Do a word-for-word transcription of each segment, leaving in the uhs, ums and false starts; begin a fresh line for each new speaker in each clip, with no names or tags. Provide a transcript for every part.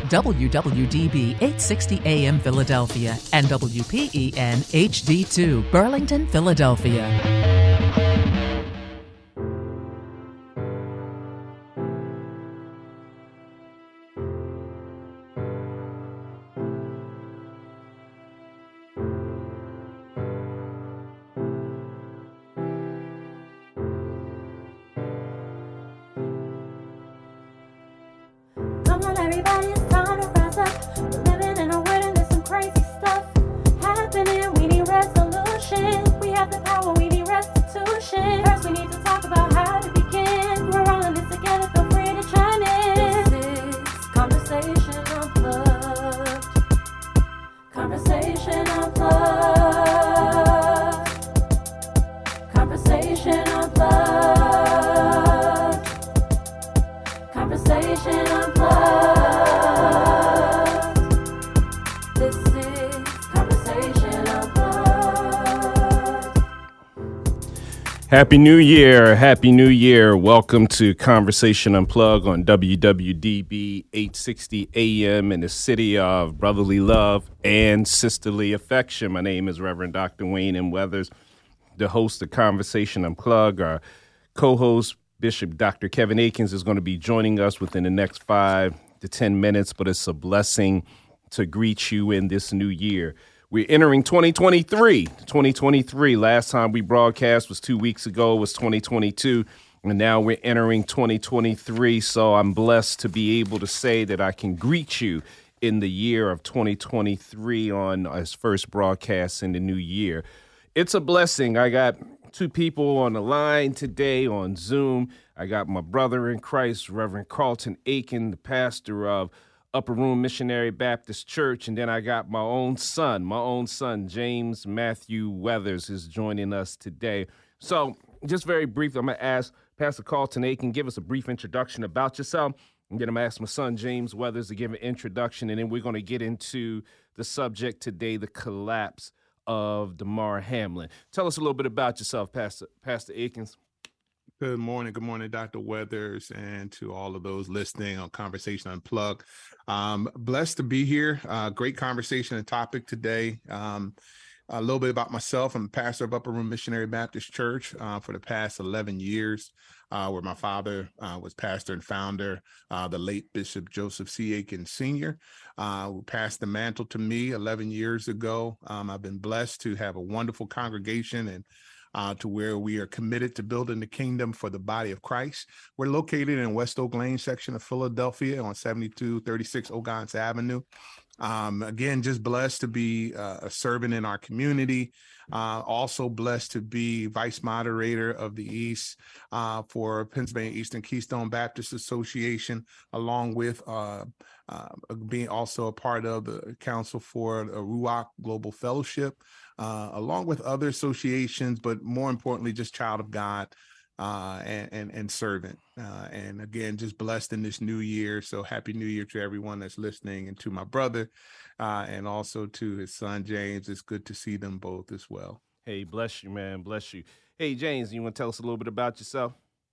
W W D B eight sixty A M Philadelphia and W P E N H D two Burlington, Philadelphia.
Happy New Year. Happy New Year. Welcome to Conversation Unplugged on W W D B eight sixty A M in the city of brotherly love and sisterly affection. My name is Reverend Doctor Wayne M. Weathers, the host of Conversation Unplugged. Our co-host, Bishop Doctor Kevin Akins, is going to be joining us within the next five to ten minutes, but it's a blessing to greet you in this new year. We're entering twenty twenty-three. twenty twenty-three. Last time we broadcast was two weeks ago, was twenty twenty-two. And now we're entering twenty twenty-three. So I'm blessed to be able to say that I can greet you in the year of twenty twenty-three on his first broadcast in the new year. It's a blessing. I got two people on the line today on Zoom. I got my brother in Christ, Reverend Carlton Aiken, the pastor of Upper Room Missionary Baptist Church, and then I got my own son, my own son, James Matthew Weathers, is joining us today. So just very briefly, I'm going to ask Pastor Carlton Aiken, give us a brief introduction about yourself, and then I'm going to ask my son, James Weathers, to give an introduction, and then we're going to get into the subject today, the collapse of Damar Hamlin. Tell us a little bit about yourself, Pastor, Pastor Aikens.
Good morning. Good morning, Doctor Weathers, and to all of those listening on Conversation Unplugged. Um, blessed to be here. Uh, great conversation and topic today. Um, a little bit about myself. I'm a pastor of Upper Room Missionary Baptist Church uh, for the past eleven years, uh, where my father uh, was pastor and founder, uh, the late Bishop Joseph C. Aiken Senior Uh, who passed the mantle to me eleven years ago. Um, I've been blessed to have a wonderful congregation and Uh, to where we are committed to building the kingdom for the body of Christ. We're located in West Oak Lane section of Philadelphia on seventy-two thirty-six Ogontz Avenue. Um, again, just blessed to be uh, a servant in our community. Uh, also blessed to be vice moderator of the East uh, for Pennsylvania Eastern Keystone Baptist Association, along with uh, uh, being also a part of the Council for the Ruach Global Fellowship, uh, along with other associations, but more importantly, just child of God uh, and, and, and servant. Uh, and again, just blessed in this new year. So happy new year to everyone that's listening, and to my brother uh, and also to his son, James. It's good to see them both as well.
Hey, bless you, man. Bless you. Hey, James, you want to tell us a little bit about yourself?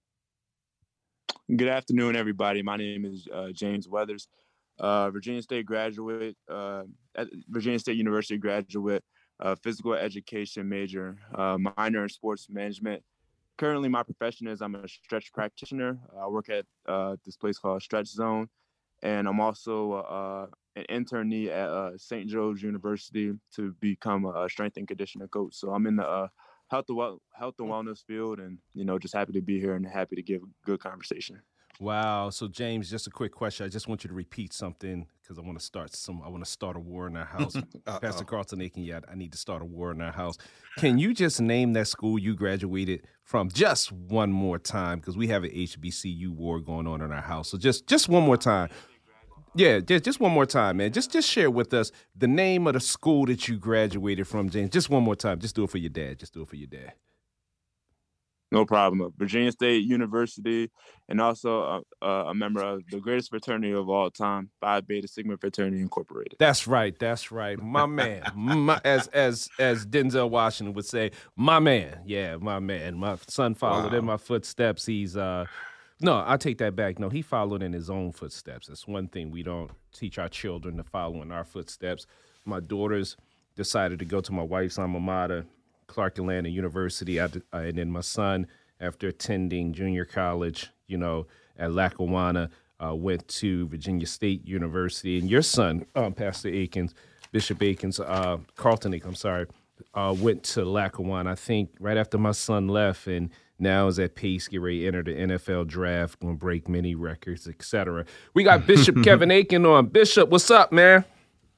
Good afternoon, everybody. My name is uh, James Weathers, uh, Virginia State graduate, uh, at Virginia State University graduate, uh, physical education major, uh, minor in sports management. Currently, my profession is I'm a stretch practitioner. I work at uh, this place called Stretch Zone, and I'm also uh, an internee at uh, Saint Joe's University to become a strength and conditioning coach. So I'm in the uh, health and well, health and wellness field, and you know, just happy to be here and happy to give a good conversation.
Wow. So James, just a quick question. I just want you to repeat something because I want to start some. I want to start a war in our house. Pastor Carlton Aiken, yeah, I need to start a war in our house. Can you just name that school you graduated from just one more time? Because we have an H B C U war going on in our house. So just just one more time. Yeah, just just one more time, man. Just just share with us the name of the school that you graduated from, James. Just one more time. Just do it for your dad. Just do it for your dad.
No problem. Virginia State University, and also a, a member of the greatest fraternity of all time, Phi Beta Sigma Fraternity Incorporated.
That's right. That's right. My man. My, as as as Denzel Washington would say, my man. Yeah, my man. My son followed wow. in my footsteps. He's uh, No, I take that back. No, he followed in his own footsteps. That's one thing we don't teach our children, to follow in our footsteps. My daughters decided to go to my wife's alma mater, Clark Atlanta University, I, I, and then my son, after attending junior college, you know, at Lackawanna, uh, went to Virginia State University. And your son, um, Pastor Akins, Bishop Akins, uh, Carlton Akins, I'm sorry, uh, went to Lackawanna, I think, right after my son left, and now is at Pace, get ready to enter the N F L draft, going to break many records, et cetera. We got Bishop Kevin Aiken on. Bishop, what's up, man?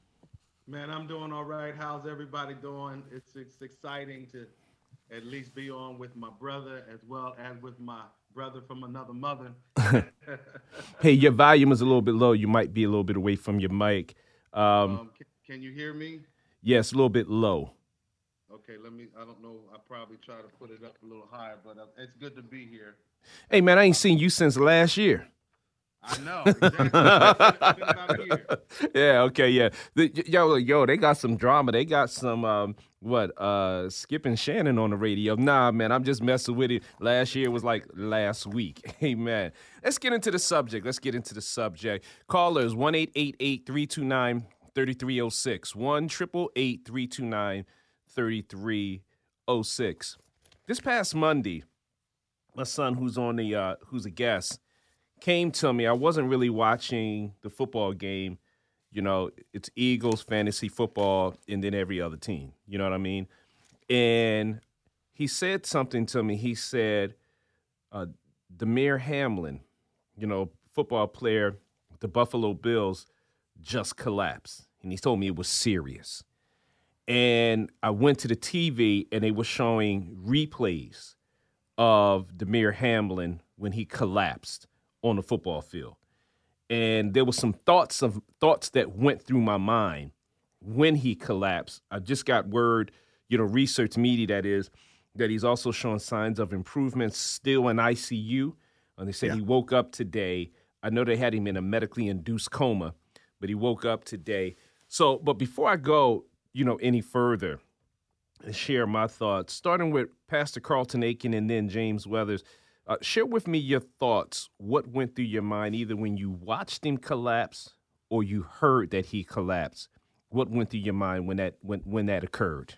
Man, I'm doing all right. How's everybody doing? It's, it's exciting to at least be on with my brother as well as with my brother from another mother.
Hey, your volume is a little bit low. You might be a little bit away from your mic. Um,
um, can, can you hear me?
Yes, a little bit low.
Okay, let me, I don't know, I probably try to put it up a little higher, but uh, it's good to be here.
Hey, man, I ain't seen you since last year.
I know, exactly.
Yeah, okay, yeah. The, yo, yo, they got some drama. They got some, um, what, uh, Skip and Shannon on the radio. Nah, man, I'm just messing with it. Last year was like last week. Hey, man. Let's get into the subject. Let's get into the subject. Callers, one eight eight eight, three two nine, three three zero six, one eight eight eight, three two nine, three three zero six. This past Monday, my son, who's on the, uh, who's a guest, came to me. I wasn't really watching the football game. You know, it's Eagles, fantasy football, and then every other team. You know what I mean? And he said something to me. He said, uh, Damar Hamlin, you know, football player, the Buffalo Bills, just collapsed. And he told me it was serious. And I went to the T V, and they were showing replays of Damar Hamlin when he collapsed on the football field. And there were some thoughts of thoughts that went through my mind when he collapsed. I just got word, you know, research media that is, that he's also showing signs of improvement, still in I C U. And they said yeah. he woke up today. I know they had him in a medically induced coma, but he woke up today. So, but before I go, you know, any further and share my thoughts, starting with Pastor Carlton Aiken and then James Weathers, Uh, share with me your thoughts. What went through your mind either when you watched him collapse or you heard that he collapsed? What went through your mind when that when when that occurred?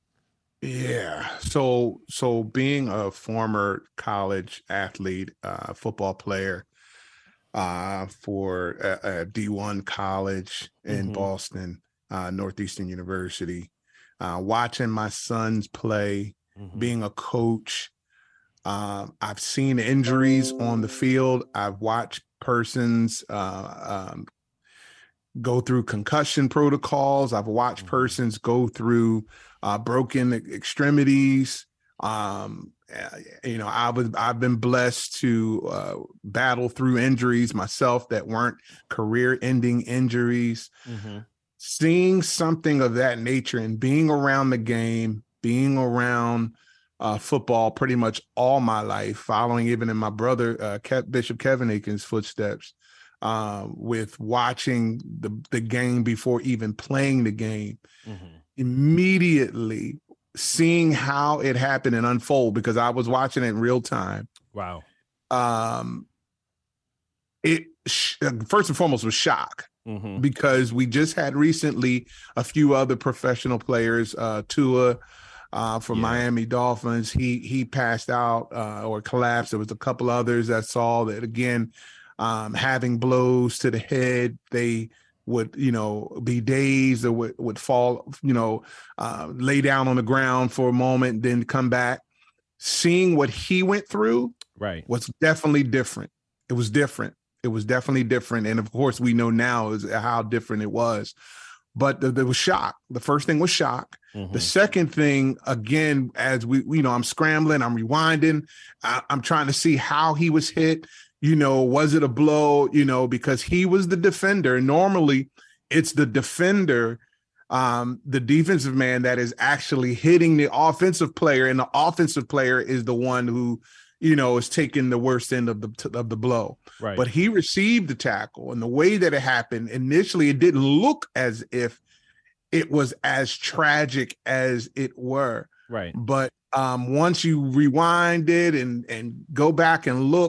Yeah. So so being a former college athlete, uh, football player uh, for a, a D one college in mm-hmm. Boston, uh, Northeastern University, uh, watching my sons play, mm-hmm. being a coach. Um, I've seen injuries on the field. I've watched persons uh, um, go through concussion protocols. I've watched persons go through uh, broken extremities. Um, you know, I was I've been blessed to uh, battle through injuries myself that weren't career-ending injuries. Mm-hmm. Seeing something of that nature and being around the game, being around Uh, football pretty much all my life, following even in my brother uh, Ke- Bishop Kevin Aiken's footsteps, uh, with watching the, the game before even playing the game, mm-hmm. immediately seeing how it happened and unfold, because I was watching it in real time.
Wow.
Um, it sh- first and foremost was shock, mm-hmm. because we just had recently a few other professional players, uh, Tua, Uh, for yeah. Miami Dolphins, he he passed out uh, or collapsed. There was a couple others that saw that, again, um, having blows to the head, they would, you know, be dazed or would, would fall, you know, uh, lay down on the ground for a moment, then come back. Seeing what he went through
right.
was definitely different. It was different. It was definitely different. And of course, we know now is how different it was. But there was shock. The first thing was shock. Mm-hmm. The second thing, again, as we, you know, I'm scrambling, I'm rewinding. I, I'm trying to see how he was hit. You know, was it a blow? You know, because he was the defender. Normally, it's the defender, um, the defensive man that is actually hitting the offensive player, and the offensive player is the one who, you know, is taking the worst end of the of the blow.
Right.
But he received the tackle, and the way that it happened, initially, it didn't look as if it was as tragic as it were.
Right.
But um, once you rewind it and and go back and look,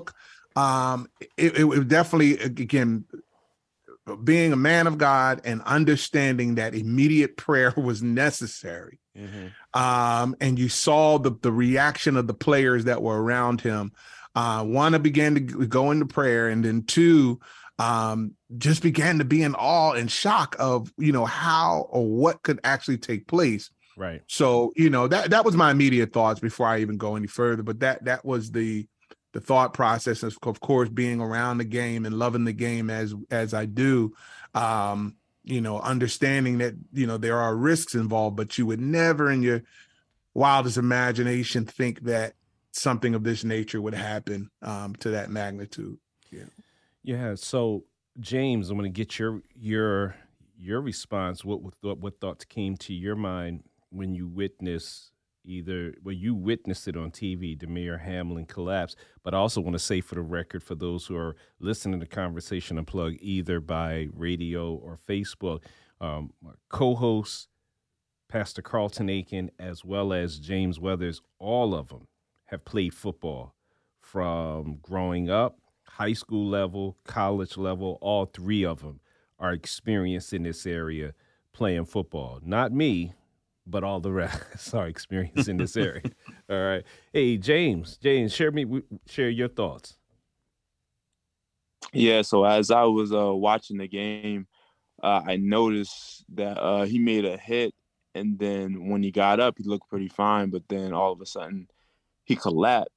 Um, it, it, it definitely, again, being a man of God and understanding that immediate prayer was necessary. Mm-hmm. Um, and you saw the, the reaction of the players that were around him. Uh, one, began to go into prayer, and then two, um, just began to be in awe and shock of, you know, how or what could actually take place.
Right.
So, you know, that that was my immediate thoughts before I even go any further. But that that was the the thought process of, of course, being around the game and loving the game as as I do. Um, you know, understanding that, you know, there are risks involved, but you would never in your wildest imagination think that something of this nature would happen um, to that magnitude. Yeah.
Yeah. So, James, I'm going to get your your your response. What what what thoughts came to your mind when you witnessed either well, you witnessed it on T V, Damar Hamlin collapse, but I also want to say for the record, for those who are listening to Conversation Unplugged, either by radio or Facebook, um, my co-host, Pastor Carlton Aiken, as well as James Weathers, all of them have played football from growing up, high school level, college level. All three of them are experienced in this area playing football. Not me, but all the rest are experienced in this area. All right. Hey, James, James, share me share your thoughts.
Yeah. So as I was uh, watching the game, uh, I noticed that uh, he made a hit, and then when he got up, he looked pretty fine. But then all of a sudden, he collapsed.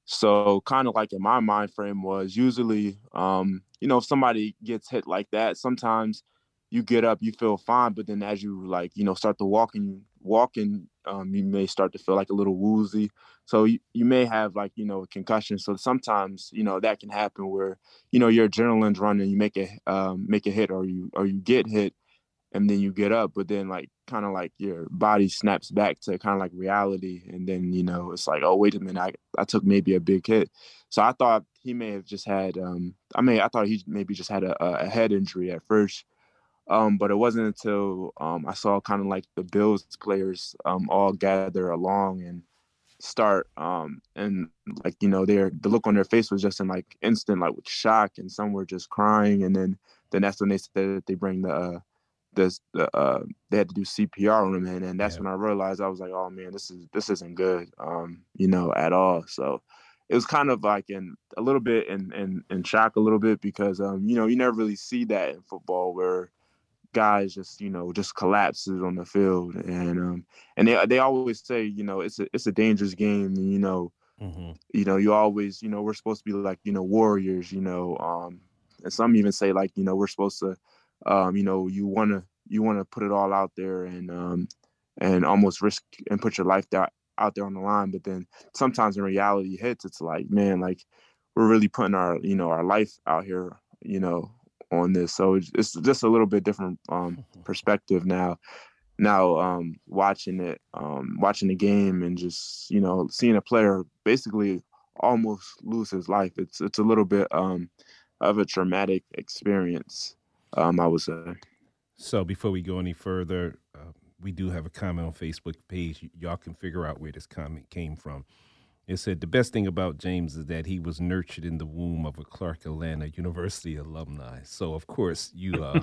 So kind of like in my mind frame was usually, um, you know, if somebody gets hit like that, sometimes you get up, you feel fine, but then as you like, you know, start to walk and walking, um, you may start to feel like a little woozy. So you, you may have like, you know, a concussion. So sometimes, you know, that can happen where, you know, your adrenaline's running, you make a um, make a hit, or you or you get hit, and then you get up, but then like kind of like your body snaps back to kind of like reality. And then, you know, it's like, oh, wait a minute, I, I took maybe a big hit. So I thought he may have just had, um, I mean, I thought he maybe just had a, a head injury at first. Um, but it wasn't until um, I saw kind of like the Bills players um, all gather along and start um, and like, you know, their the look on their face was just in like instant, like with shock, and some were just crying. And then, then that's when they said that they bring the, uh, this the uh they had to do C P R on him, and, and that's yeah. when I realized I was like, oh man, this is this isn't good, um, you know, at all. So it was kind of like in a little bit in in, in shock a little bit, because um, you know, you never really see that in football where guys just, you know, just collapses on the field. And um and they they always say, you know, it's a it's a dangerous game, and you know, mm-hmm. you know, you always, you know, we're supposed to be like, you know, warriors, you know, um and some even say like, you know, we're supposed to Um, you know, you want to you want to put it all out there and um, and almost risk and put your life out, out there on the line. But then sometimes when reality hits, it's like, man, like we're really putting our, you know, our life out here, you know, on this. So it's, it's just a little bit different um, perspective now. Now um, watching it, um, watching the game, and just, you know, seeing a player basically almost lose his life. It's it's a little bit um, of a traumatic experience. Um, I would say.
So before we go any further, uh, we do have a comment on Facebook page. Y- y'all can figure out where this comment came from. It said, the best thing about James is that he was nurtured in the womb of a Clark Atlanta University alumni. So, of course, you uh,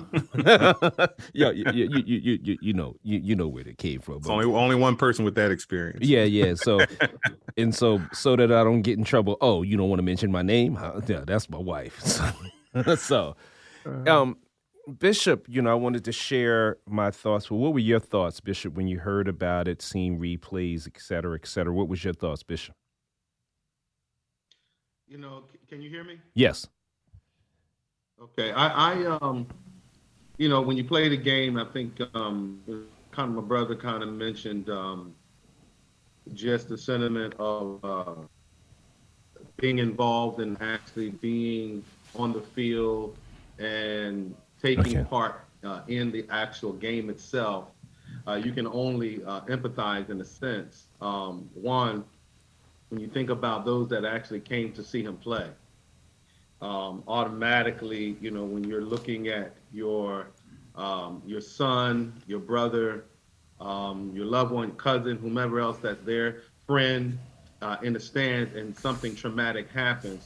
yeah, you, you, you, you, you, you know, you, you know where it came from.
It's only only one person with that experience.
Yeah, yeah. So, and so, so that I don't get in trouble. Oh, you don't want to mention my name? Huh? Yeah, that's my wife. So, so um, Bishop, you know, I wanted to share my thoughts. Well, what were your thoughts, Bishop, when you heard about it, seeing replays, et cetera, et cetera? What was your thoughts, Bishop?
You know, can you hear me?
Yes.
Okay. I, I um, you know, when you play the game, I think um, kind of my brother kind of mentioned um, just the sentiment of uh, being involved and actually being on the field and taking okay. part uh, in the actual game itself. Uh, you can only uh, empathize in a sense. Um, one, when you think about those that actually came to see him play, um, automatically, you know, when you're looking at your um, your son, your brother, um, your loved one, cousin, whomever else that's there, friend, uh, in the stands, and something traumatic happens,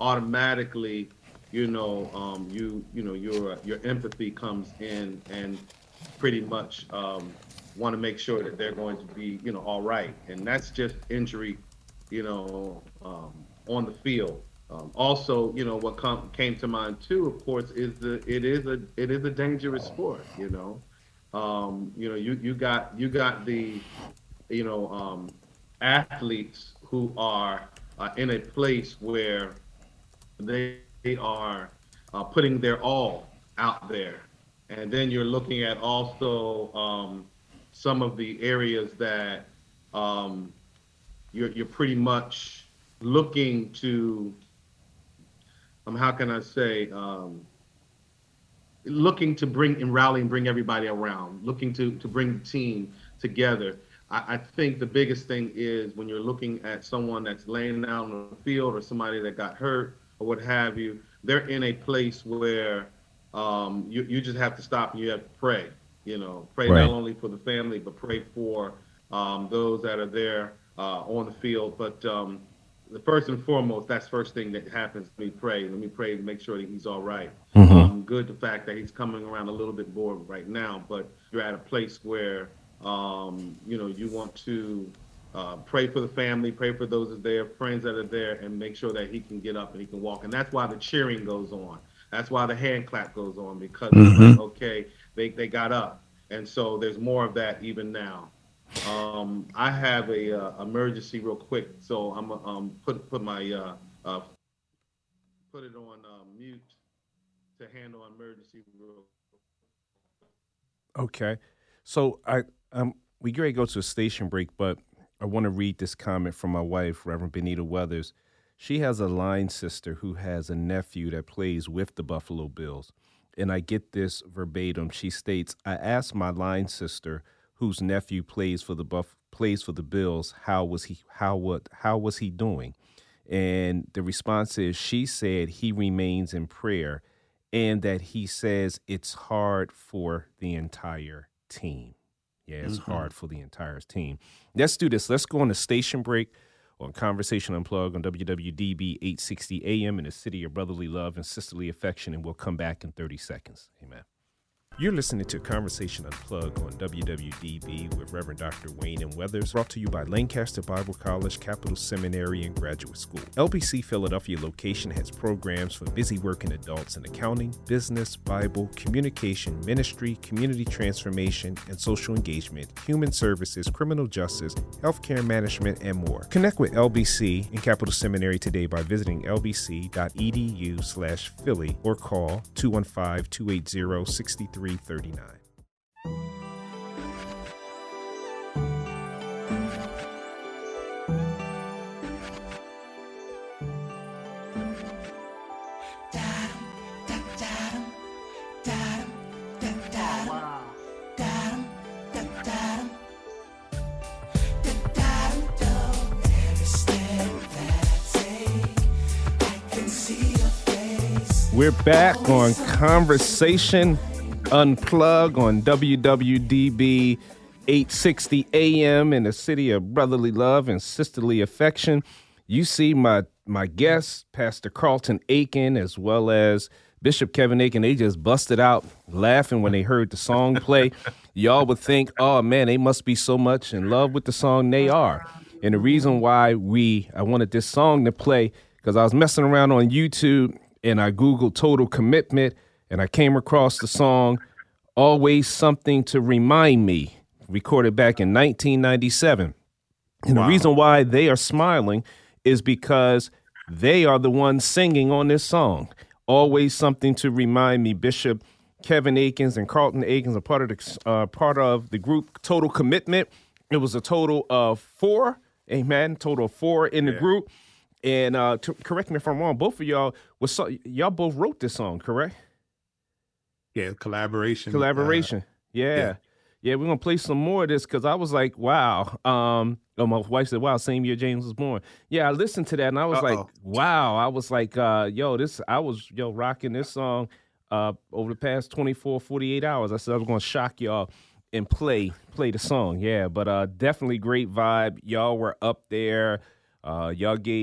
automatically, you know, um, you you know your your empathy comes in and pretty much um, want to make sure that they're going to be, you know, all right. And that's just injury, you know, um, on the field. Um, also, you know, what com- came to mind too, of course, is the it is a it is a dangerous sport. You know, um, you know, you you got you got the, you know, um, athletes who are uh, in a place where they, they are uh, putting their all out there. And then you're looking at also um, some of the areas that um, you're, you're pretty much looking to, um, how can I say, um, looking to bring and rally and bring everybody around, looking to, to bring the team together. I, I think the biggest thing is when you're looking at someone that's laying down on the field or somebody that got hurt or what have you, they're in a place where um, you, you just have to stop and you have to pray, you know, pray
Right.
not only for the family, but pray for um, those that are there uh, on the field. But um, the first and foremost, that's first thing that happens. Let me pray. Let me pray to make sure that he's all right.
Mhm.
Um, good the fact that he's coming around a little bit more right now, but you're at a place where um, you know you want to uh, pray for the family, pray for those that are there, friends that are there, and make sure that he can get up and he can walk. And that's why the cheering goes on. That's why the hand clap goes on, because it's
Mhm.
like, okay, they they got up, and so there's more of that even now. Um, I have a uh, emergency real quick, so I'm gonna um, put put my uh, uh, put it on uh, mute to handle emergency real.
Okay. So I um we get ready to go to a station break, but I want to read this comment from my wife, Reverend Benita Weathers. She has a line sister who has a nephew that plays with the Buffalo Bills. And I get this verbatim. She states, I asked my line sister whose nephew plays for the Buff plays for the Bills, how was he how what how was he doing? And the response is she said he remains in prayer and that he says it's hard for the entire team. Yeah, it's
Mhm.
hard for the entire team. Let's do this. Let's go on a station break on Conversation Unplugged on W W D B eight sixty A M in the city of brotherly love and sisterly affection, and we'll come back in thirty seconds. Amen. You're listening to Conversation Unplugged on W W D B with Reverend Doctor Wayne M. Weathers, brought to you by Lancaster Bible College, Capital Seminary, and Graduate School. L B C Philadelphia location has programs for busy working adults in accounting, business, Bible, communication, ministry, community transformation, and social engagement, human services, criminal justice, healthcare management, and more. Connect with L B C and Capital Seminary today by visiting lbc.edu slash Philly or call two one five, two eight zero, six three three nine. We're back on Conversation Unplug on W W D B eight sixty A M in the city of brotherly love and sisterly affection. You see my my guest, Pastor Carlton Aiken, as well as Bishop Kevin Aiken. They just busted out laughing when they heard the song play. Y'all would think, oh man, they must be so much in love with the song. They are. And the reason why we I wanted this song to play, because I was messing around on YouTube and I Googled Total Commitment, and I came across the song Always Something to Remind Me, recorded back in nineteen ninety-seven. And
Wow.
the reason why they are smiling is because they are the ones singing on this song. Always Something to Remind Me. Bishop Kevin Akins and Carlton Akins are part of the, uh, part of the group Total Commitment. It was a total of four, amen, total of four in the
Yeah.
group. And uh, to, correct me if I'm wrong, both of y'all was so, y'all both wrote this song, correct?
Yeah, collaboration.
Collaboration.
Uh,
yeah.
yeah.
yeah. we're going to play some more of this because I was like, wow. Um, oh, my wife said, wow, same year James was born. Yeah, I listened to that and I was
Uh-oh.
like, wow. I was like, uh, yo, this, I was, yo, rocking this song uh, over the past twenty-four, forty-eight hours. I said I was going to shock y'all and play, play the song. Yeah, but uh, definitely great vibe. Y'all were up there. Uh, y'all gave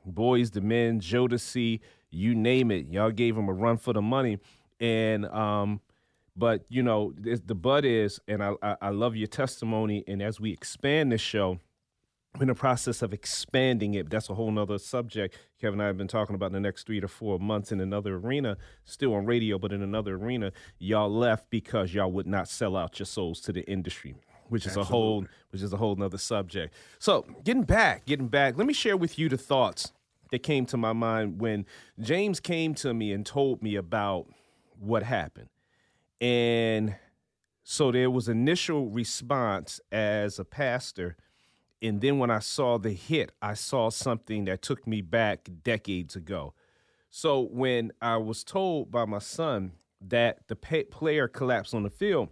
Boys the Men, Jodeci, you name it. Y'all gave him a run for the money. And, um, but, you know, the, the but is, and I, I, I love your testimony. And as we expand this show, we're in the process of expanding it. That's a whole nother subject. Kevin and I have been talking about in the next three to four months in another arena, still on radio, but in another arena. Y'all left because y'all would not sell out your souls to the industry, which is Absolutely. a whole, which is a whole nother subject. So getting back, getting back, let me share with you the thoughts that came to my mind when James came to me and told me about what happened. And so there was initial response as a pastor. And then when I saw the hit, I saw something that took me back decades ago. So when I was told by my son that the pay- player collapsed on the field,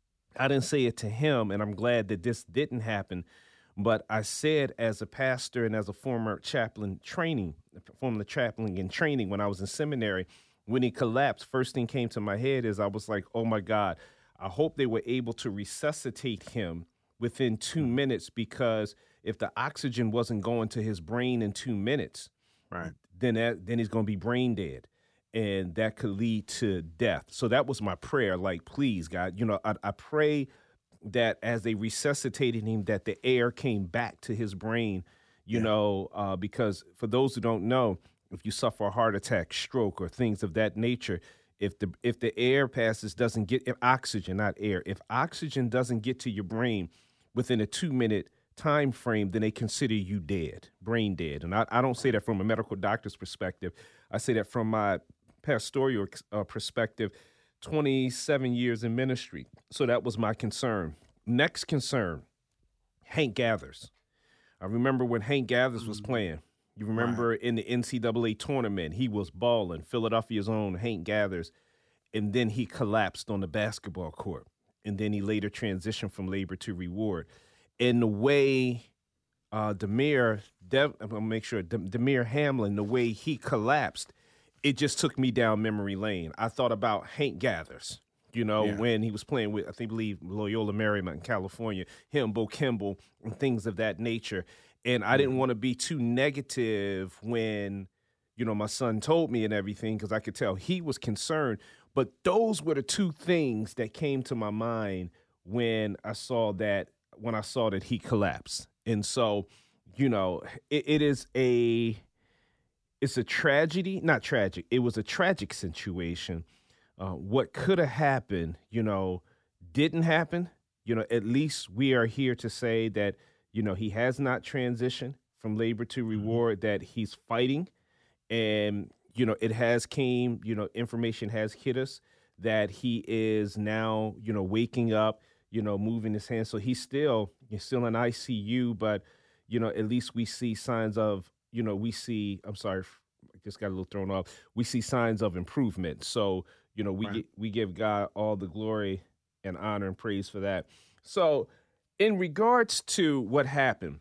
I didn't say it to him, and I'm glad that this didn't happen. But I said, as a pastor and as a former chaplain training, former chaplain in training when I was in seminary, when he collapsed, first thing came to my head is I was like, oh my God, I hope they were able to resuscitate him within two minutes, because if the oxygen wasn't going to his brain in two minutes,
right,
then that, then he's going to be brain dead, and that could lead to death. So that was my prayer. Like, please, God, you know, I, I pray that as they resuscitated him, that the air came back to his brain, you yeah. know, uh, because for those who don't know, if you suffer a heart attack, stroke, or things of that nature, if the if the air passes doesn't get if oxygen, not air, if oxygen doesn't get to your brain within a two minute time frame, then they consider you dead, brain dead. And I, I don't say that from a medical doctor's perspective. I say that from my pastoral uh, perspective, twenty-seven years in ministry. So that was my concern. Next concern, Hank Gathers. I remember when Hank Gathers was playing. You remember right. in the N C double A tournament, he was balling, Philadelphia's own Hank Gathers, and then he collapsed on the basketball court. And then he later transitioned from labor to reward. And the way uh, Damir, Dev, I'm going to make sure, Damir Hamlin, the way he collapsed, it just took me down memory lane. I thought about Hank Gathers, you know, yeah. when he was playing with, I think, believe Loyola Marymount in California, him, Bo Kimball, and things of that nature. And I didn't want to be too negative when, you know, my son told me and everything, because I could tell he was concerned. But those were the two things that came to my mind when I saw that, when I saw that he collapsed. And so, you know, it, it is a, it's a tragedy, not tragic. It was a tragic situation. Uh, what could have happened, you know, didn't happen. You know, at least we are here to say that, you know, he has not transitioned from labor to reward, that he's fighting. And, you know, it has came, you know, information has hit us that he is now, you know, waking up, you know, moving his hands. So he's still, he's still in I C U, but, you know, at least we see signs of, you know, we see, I'm sorry, I just got a little thrown off. We see signs of improvement. So, you know, we, right. get, we give God all the glory and honor and praise for that. So, in regards to what happened,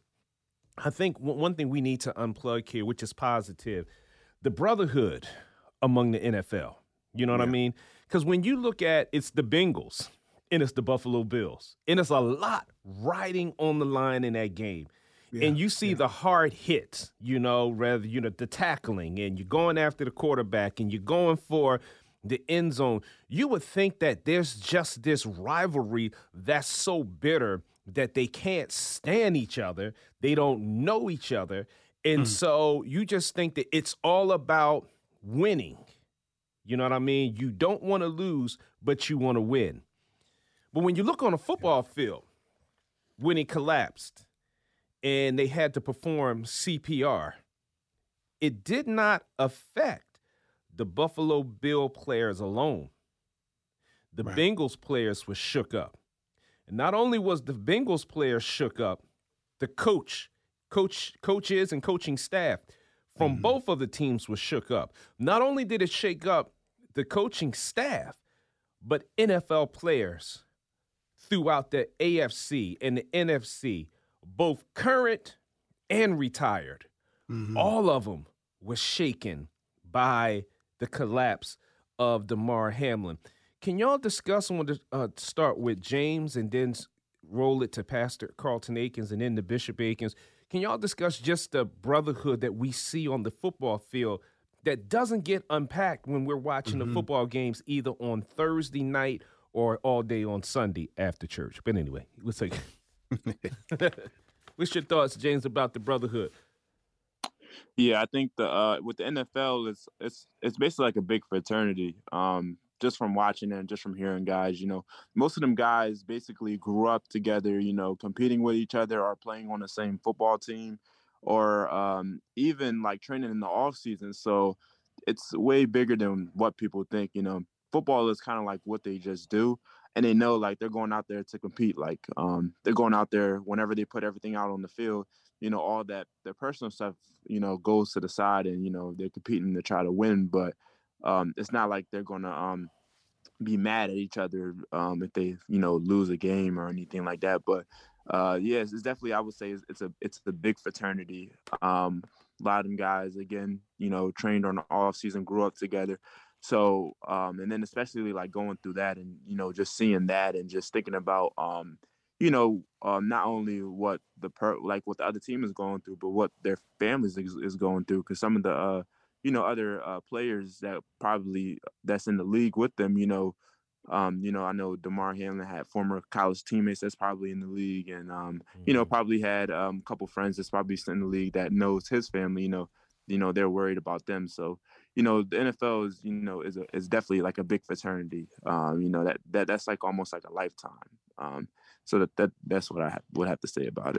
I think one thing we need to unplug here, which is positive, the brotherhood among the N F L. You know what yeah. I mean? Because when you look at, it's the Bengals and it's the Buffalo Bills, and it's a lot riding on the line in that game. Yeah. And you see yeah. the hard hits, you know, rather, you know, the tackling, and you're going after the quarterback, and you're going for the end zone. You would think that there's just this rivalry that's so bitter that they can't stand each other. They don't know each other. And mm. so you just think that it's all about winning. You know what I mean? You don't want to lose, but you want to win. But when you look on a football field, when he collapsed and they had to perform C P R, it did not affect the Buffalo Bill players alone. The right. Bengals players were shook up. And not only was the Bengals players shook up, the coach, coach, coaches and coaching staff from mm-hmm. both of the teams was shook up. Not only did it shake up the coaching staff, but N F L players throughout the A F C and the N F C, both current and retired, mm-hmm. all of them were shaken by the collapse of Damar Hamlin. Can y'all discuss? I want to uh, start with James and then roll it to Pastor Carlton Aikens and then to Bishop Aikens. Can y'all discuss just the brotherhood that we see on the football field that doesn't get unpacked when we're watching mm-hmm. the football games either on Thursday night or all day on Sunday after church? But anyway, let's take what's your thoughts, James, about the brotherhood?
Yeah, I think the uh, with the N F L, it's it's it's basically like a big fraternity. Um, just from watching and just from hearing guys, you know, most of them guys basically grew up together, you know, competing with each other or playing on the same football team, or um, even like training in the off season. So it's way bigger than what people think. You know, football is kind of like what they just do, and they know like they're going out there to compete. Like um, they're going out there whenever they put everything out on the field. You know, all that their personal stuff, you know, goes to the side, and you know they're competing to try to win. But um, it's not like they're gonna um, be mad at each other um, if they, you know, lose a game or anything like that. But uh, yes, it's definitely, I would say, it's, it's a it's a big fraternity. Um, a lot of them guys, again, you know, trained on the off season, grew up together. So um, and then especially like going through that, and you know, just seeing that, and just thinking about um, you know, um, not only what the per like what the other team is going through, but what their families is, is going through. Because some of the uh, you know, other uh, players that probably that's in the league with them, you know, um, you know, I know DeMar Hamlin had former college teammates that's probably in the league, and um, mm-hmm. you know, probably had um, a couple friends that's probably in the league that knows his family. You know, you know, they're worried about them. So, you know, the N F L is, you know, is a, is definitely like a big fraternity. Um, you know, that that that's like almost like a lifetime. Um, so that, that that's what I ha- would have to say about it.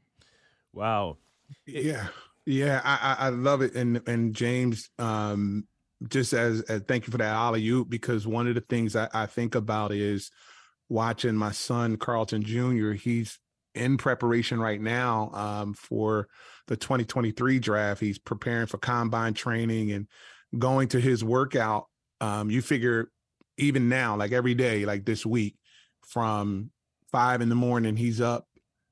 Wow.
Yeah. Yeah. I, I love it. And, and James, um, just as, as thank you for that alley-oop, because one of the things I, I think about is watching my son, Carlton Junior He's in preparation right now um, for the twenty twenty-three draft. He's preparing for combine training and going to his workout. Um, you figure even now, like every day, like this week, from five in the morning, he's up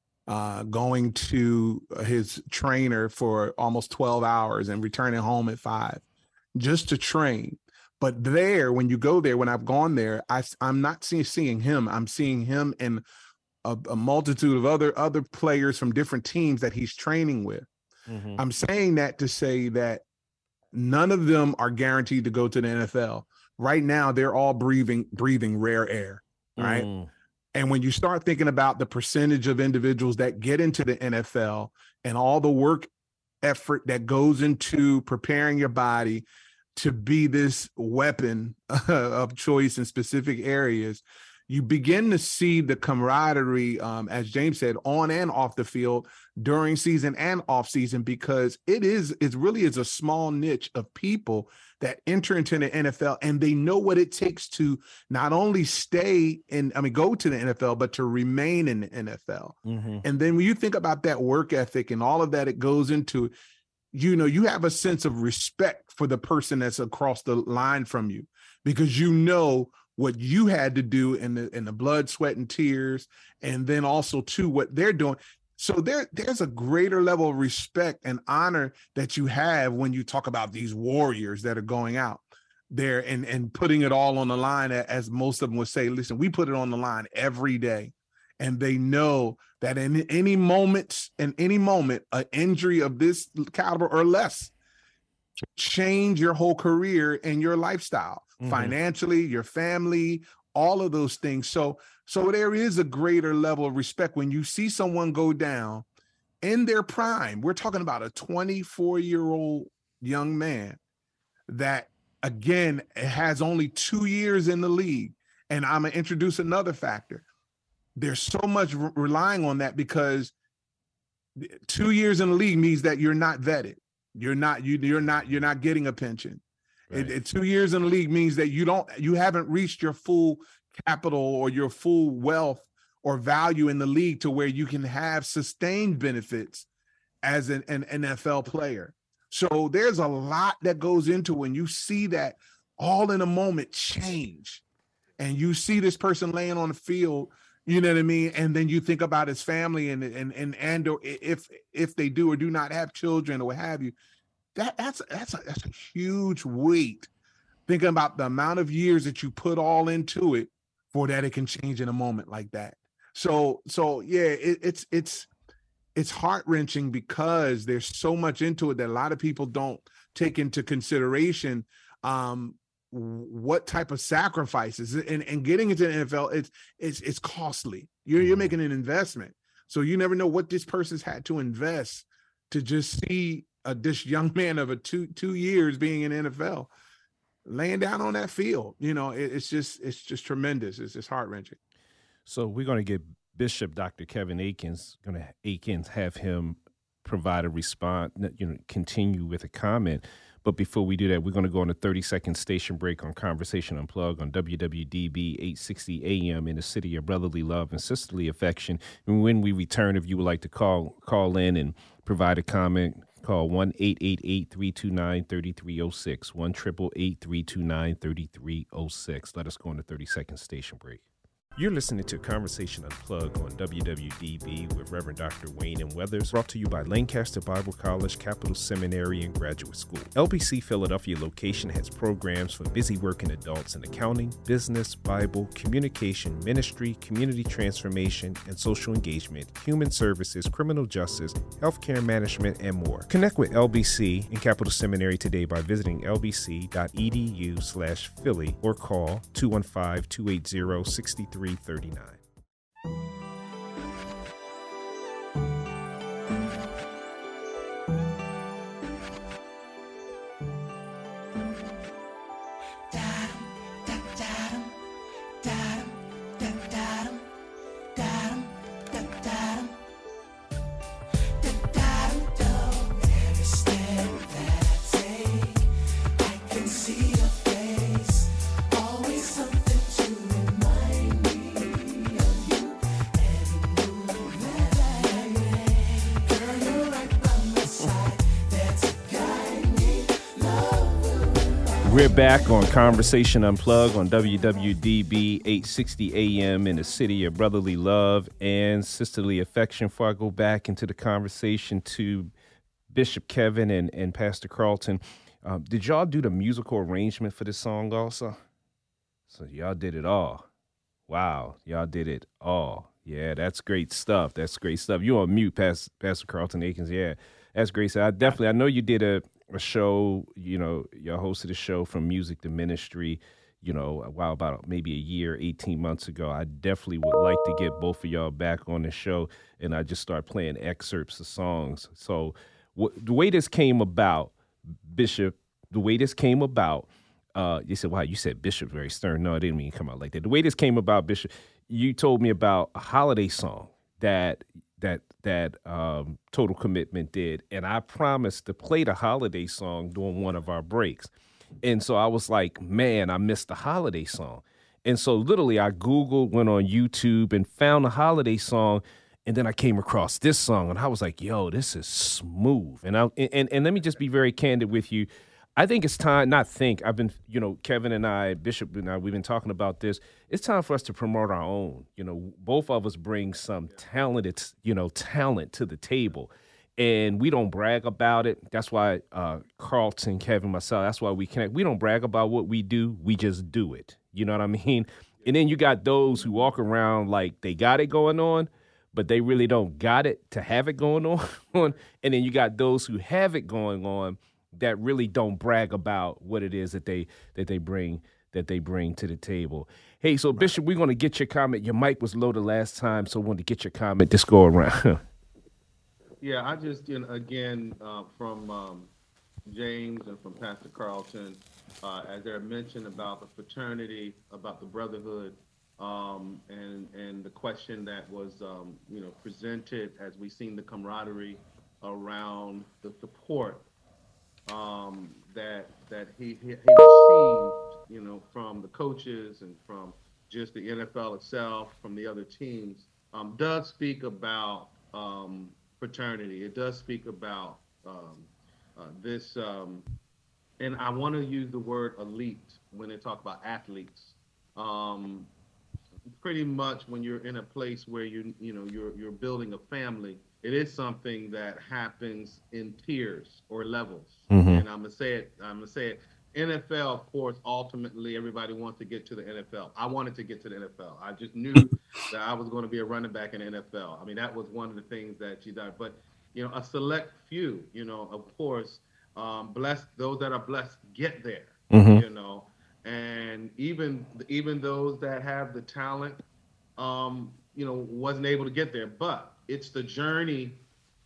uh, going to his trainer for almost twelve hours and returning home at five just to train. But there, when you go there, when I've gone there, I, I'm not see, seeing him. I'm seeing him and a, a multitude of other other players from different teams that he's training with. Mm-hmm. I'm saying that to say that none of them are guaranteed to go to the N F L. Right now, they're all breathing breathing rare air, right? Mm. And when you start thinking about the percentage of individuals that get into the N F L and all the work effort that goes into preparing your body to be this weapon of choice in specific areas, you begin to see the camaraderie, um, as James said, on and off the field during season and off season, because it is, it really is a small niche of people that enter into the N F L, and they know what it takes to not only stay in, I mean, go to the N F L, but to remain in the N F L. Mm-hmm. And then when you think about that work ethic and all of that it goes into, you know, you have a sense of respect for the person that's across the line from you, because you know what you had to do in the in the blood, sweat, and tears, and then also too what they're doing. So there, there's a greater level of respect and honor that you have when you talk about these warriors that are going out there and, and putting it all on the line, as most of them would say. Listen, we put it on the line every day, and they know that in any moment, in any moment, an injury of this caliber or less can change your whole career and your lifestyle, mm-hmm. financially, your family, all of those things. So, so there is a greater level of respect when you see someone go down in their prime. We're talking about a twenty-four-year-old young man that, again, has only two years in the league. And I'm going to introduce another factor. There's so much re- relying on that, because two years in the league means that you're not vetted. You're not, you, you're not, you're not getting a pension. Right. It, it, two years in the league means that you don't, you haven't reached your full capital or your full wealth or value in the league to where you can have sustained benefits as an, an N F L player. So there's a lot that goes into when you see that all in a moment change, and you see this person laying on the field, you know what I mean? And then you think about his family and, and, and, and or if, if they do or do not have children or what have you. That that's that's a, that's a huge weight. Thinking about the amount of years that you put all into it for that it can change in a moment like that. So so yeah, it, it's it's it's heart-wrenching because there's so much into it that a lot of people don't take into consideration um, what type of sacrifices and, and getting into the N F L, it's it's it's costly. You're you're making an investment. So you never know what this person's had to invest to just see uh, this young man of a two two years being in the N F L laying down on that field. You know, it, it's just it's just tremendous. It's just heart-wrenching.
So we're going to get Bishop Doctor Kevin Akins, going to Akins have him provide a response, you know, continue with a comment. But before we do that, we're going to go on a thirty-second station break on Conversation Unplugged on W W D B eight sixty A M in the city of brotherly love and sisterly affection. And when we return, if you would like to call call in and provide a comment, call one eight eight eight, three two nine, three three zero six, one eight eight eight, three two nine, three three zero six. Let us go on a thirty-second station break. You're listening to Conversation Unplugged on W W D B with Reverend Doctor Wayne M. Weathers, brought to you by Lancaster Bible College, Capital Seminary, and Graduate School. L B C Philadelphia location has programs for busy working adults in accounting, business, Bible, communication, ministry, community transformation, and social engagement, human services, criminal justice, healthcare management, and more. Connect with L B C and Capital Seminary today by visiting lbc.edu slash Philly or call two one five, two eight zero, six three three nine. We're back on Conversation Unplugged on W W D B eight sixty A M in the city of brotherly love and sisterly affection. Before I go back into the conversation to Bishop Kevin and, and Pastor Carlton, uh, did y'all do the musical arrangement for this song also? So y'all did it all. Wow, y'all did it all. Yeah, that's great stuff. That's great stuff. You on mute, Pastor, Pastor Carlton Akins. Yeah, that's great. So I definitely, I know you did a a show, you know, you hosted a show from music to ministry, you know, a while, about maybe a year, eighteen months ago. I definitely would like to get both of y'all back on the show, and I just start playing excerpts of songs. So wh- the way this came about, Bishop, the way this came about, uh, you said, wow, you said Bishop very stern. No, I didn't mean to come out like that. The way this came about, Bishop, you told me about a holiday song that that that um, Total Commitment did, and I promised to play the holiday song during one of our breaks. And so I was like, man, I missed the holiday song. And so literally I Googled, went on YouTube, and found the holiday song, and then I came across this song, and I was like, yo, this is smooth. And I and, and let me just be very candid with you. I think it's time, not think, I've been, you know, Kevin and I, Bishop and I, we've been talking about this. It's time for us to promote our own. You know, both of us bring some talented, you know, talent to the table. And we don't brag about it. That's why uh, Carlton, Kevin, myself, that's why we connect. We don't brag about what we do. We just do it. You know what I mean? And then you got those who walk around like they got it going on, but they really don't got it to have it going on. And then you got those who have it going on that really don't brag about what it is that they that they bring that they bring to the table. Hey, so Bishop, we're going to get your comment. Your mic was loaded last time, so we want to get your comment. Just go around.
Yeah, I just, you know, again, uh, from um, James and from Pastor Carlton, uh, as they're mentioned about the fraternity, about the brotherhood, um, and and the question that was, um, you know, presented as we seen the camaraderie around the support um, that that he, he he received, you know, from the coaches and from just the N F L itself, from the other teams, um, does speak about um, fraternity. It does speak about um, uh, this, um, and I want to use the word elite when they talk about athletes. Um, pretty much when you're in a place where you you know you're you're building a family, it is something that happens in tiers or levels. Mm-hmm. And I'm gonna say it. I'm gonna say it. N F L, of course, ultimately everybody wants to get to the N F L. I wanted to get to the N F L. I just knew that I was going to be a running back in the N F L. I mean, that was one of the things that you did. But, you know, a select few, you know, of course, um, blessed, those that are blessed get there,
Mm-hmm.
you know, and even even those that have the talent, um, you know, wasn't able to get there. But it's the journey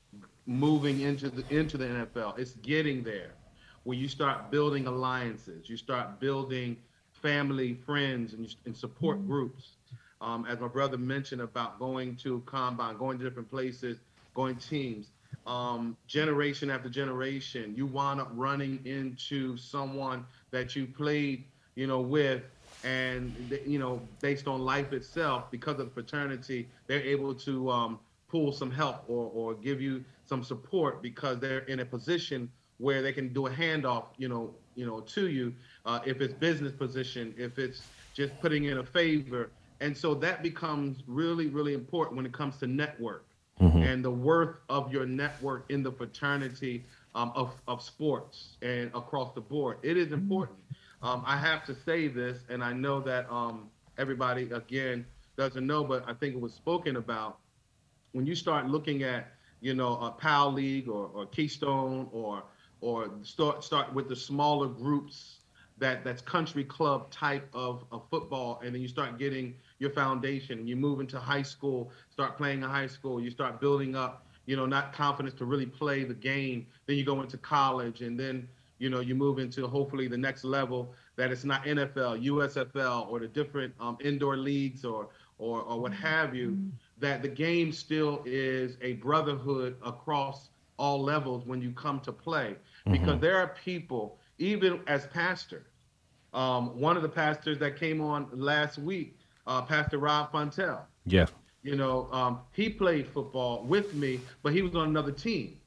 moving into the into the N F L. It's getting there where you start building alliances, you start building family, friends, and, and support groups. Um, as my brother mentioned about going to combine, going to different places, going teams, um, generation after generation, you wind up running into someone that you played, you know, with, and you know, based on life itself, because of fraternity, they're able to um, pull some help or or give you some support because they're in a position where they can do a handoff, you know, you know, to you, uh, if it's business position, if it's just putting in a favor, and so that becomes really, really important when it comes to network
Mm-hmm.
and the worth of your network in the fraternity um, of of sports and across the board. It is important. Um, I have to say this, and I know that um, everybody again doesn't know, but I think it was spoken about when you start looking at, you know, a PAL League or, or Keystone or or start start with the smaller groups that that's country club type of, of football, and then you start getting your foundation. You move into high school, start playing in high school, you start building up, you know, not confidence to really play the game. Then you go into college, and then you know you move into hopefully the next level that it's not N F L, U S F L, or the different um, indoor leagues or or or what have you, that the game still is a brotherhood across all levels when you come to play. Because
Mm-hmm.
there are people, even as pastors, um, one of the pastors that came on last week, uh, Pastor Rob Fontel,
Yeah.
you know, um, he played football with me, but he was on another team.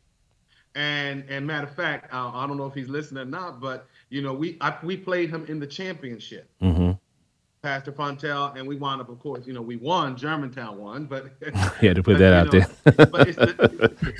And and matter of fact, uh, I don't know if he's listening or not, but you know, we I, we played him in the championship.
Mm-hmm.
Pastor Fontel, and we wound up, of course, you know, we won. Germantown won, but
You had to put
but
that
you
out
know,
there.
but it's the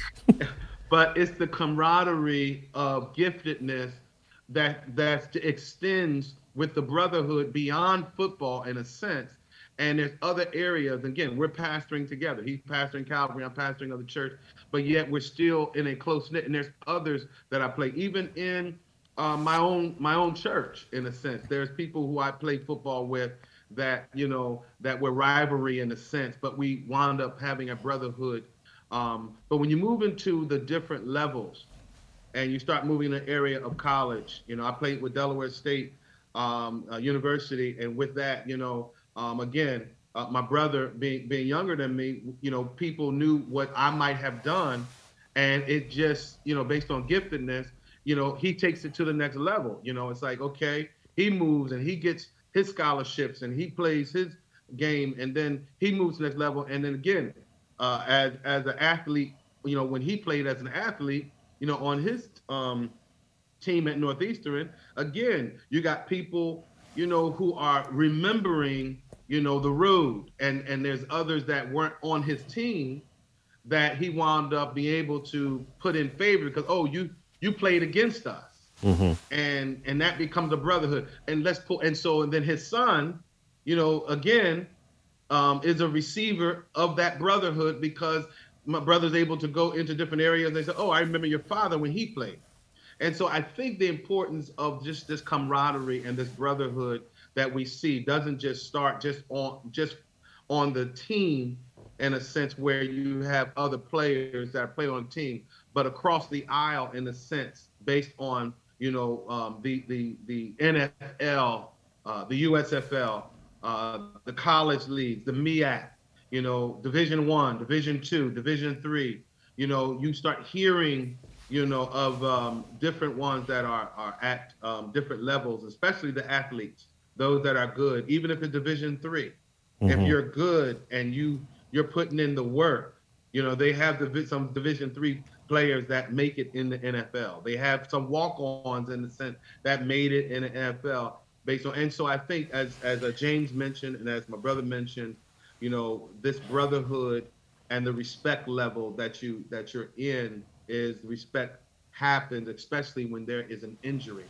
but it's the camaraderie of giftedness that that extends with the brotherhood beyond football in a sense. And there's other areas. Again, we're pastoring together. He's pastoring Calvary. I'm pastoring of the church. But yet we're still in a close knit. And there's others that I play, even in uh, my own my own church. In a sense, there's people who I play football with that you know that were rivalry in a sense, but we wound up having a brotherhood. Um, but when you move into the different levels and you start moving in the area of college, you know, I played with Delaware State um, uh, University, and with that, you know, um, again, uh, my brother being being younger than me, you know, people knew what I might have done, and it just, you know, based on giftedness, you know, he takes it to the next level. You know, it's like, okay, he moves and he gets his scholarships and he plays his game, and then he moves to the next level, and then again, uh, as as an athlete, you know, when he played as an athlete, you know, on his um, team at Northeastern, again, you got people, you know, who are remembering, you know, the road, and and there's others that weren't on his team that he wound up being able to put in favor because, oh, you you played against us,
Mm-hmm.
and and that becomes a brotherhood. And let's pull, and so and then his son, you know, again, um, is a receiver of that brotherhood because my brother's able to go into different areas. They say, oh, I remember your father when he played. And so I think the importance of just this camaraderie and this brotherhood that we see doesn't just start just on just on the team in a sense where you have other players that play on the team, but across the aisle in a sense based on you know um, the the the N F L, uh, the U S F L, uh, the college leagues, the M E A C, you know, Division One, Division Two, Division Three. You know, you start hearing you know, of um, different ones that are are at um, different levels, especially the athletes, those that are good, even if it's Division Three. If
Mm-hmm.
you're good and you you're putting in the work, you know, they have the, some Division Three players that make it in the N F L. They have some walk-ons in the sense that made it in the N F L based on. And so I think, as as uh, James mentioned and as my brother mentioned, you know, this brotherhood and the respect level that you that you're in is respect happens, especially when there is an injury.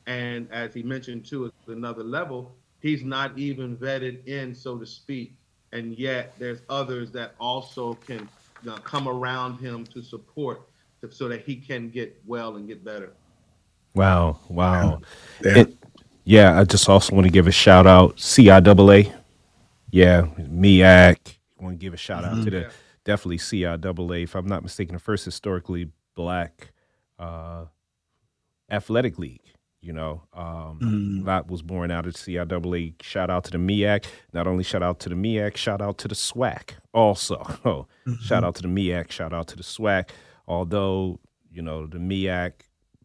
And as he mentioned too, at another level, he's not even vetted in, so to speak. And yet there's others that also can uh, come around him to support to, so that he can get well and get better.
Wow. Wow.
Yeah.
And, yeah, I just also want to give a shout out C I A A. Yeah, MEAC. Want to give a shout out
Mhm.
to the
Yeah.
definitely C I A A. If I'm not mistaken, the first historically black uh, athletic league. You know, um,
Mhm.
that was born out of C I A A. Shout out to the MEAC. Not only shout out to the MEAC, shout out to the SWAC also. Oh, shout
Mhm.
out to the MEAC. Shout out to the SWAC. Although you know the MEAC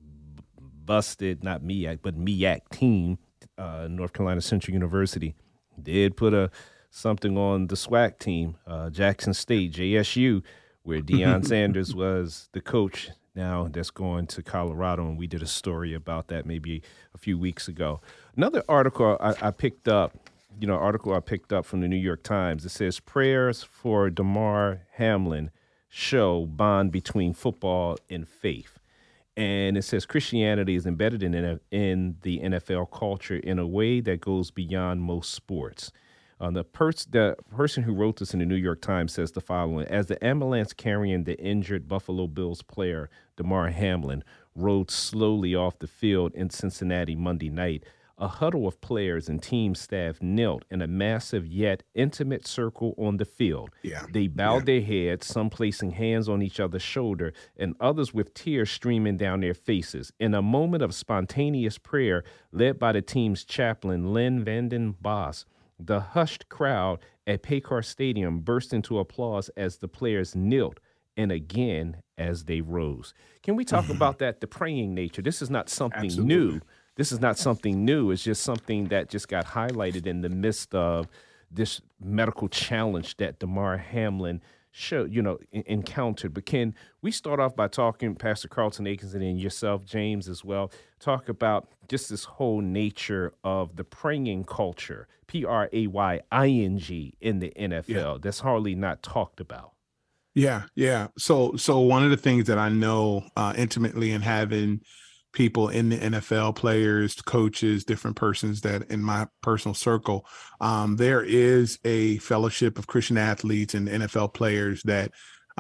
busted, not MEAC, but MEAC team, uh, North Carolina Central University, did put a something on the SWAC team, uh, Jackson State, J S U, where Deion Sanders was the coach. Now that's going to Colorado, and we did a story about that maybe a few weeks ago. Another article I, I picked up, you know, article I picked up from the New York Times. It says prayers for Damar Hamlin show bond between football and faith. And it says Christianity is embedded in in the N F L culture in a way that goes beyond most sports. Uh, the, pers- the person who wrote this in the New York Times says the following: as the ambulance carrying the injured Buffalo Bills player Damar Hamlin rode slowly off the field in Cincinnati Monday night, a huddle of players and team staff knelt in a massive yet intimate circle on the field.
Yeah.
They bowed
Yeah.
their heads, some placing hands on each other's shoulder, and others with tears streaming down their faces. In a moment of spontaneous prayer led by the team's chaplain, Len Vanden Boss, the hushed crowd at Paycor Stadium burst into applause as the players knelt and again as they rose. Can we talk about that, the praying nature? This is not something
Absolutely.
new. This is not something new. It's just something that just got highlighted in the midst of this medical challenge that Damar Hamlin showed, you know, en- encountered. But can we start off by talking, Pastor Carlton Atkinson and yourself, James, as well, talk about just this whole nature of the praying culture, P R A Y I N G, in the N F L.
Yeah.
That's hardly not talked about.
Yeah, yeah. So, so one of the things that I know uh, intimately in having people in the N F L, players, coaches, different persons that in my personal circle, um, there is a fellowship of Christian athletes and N F L players that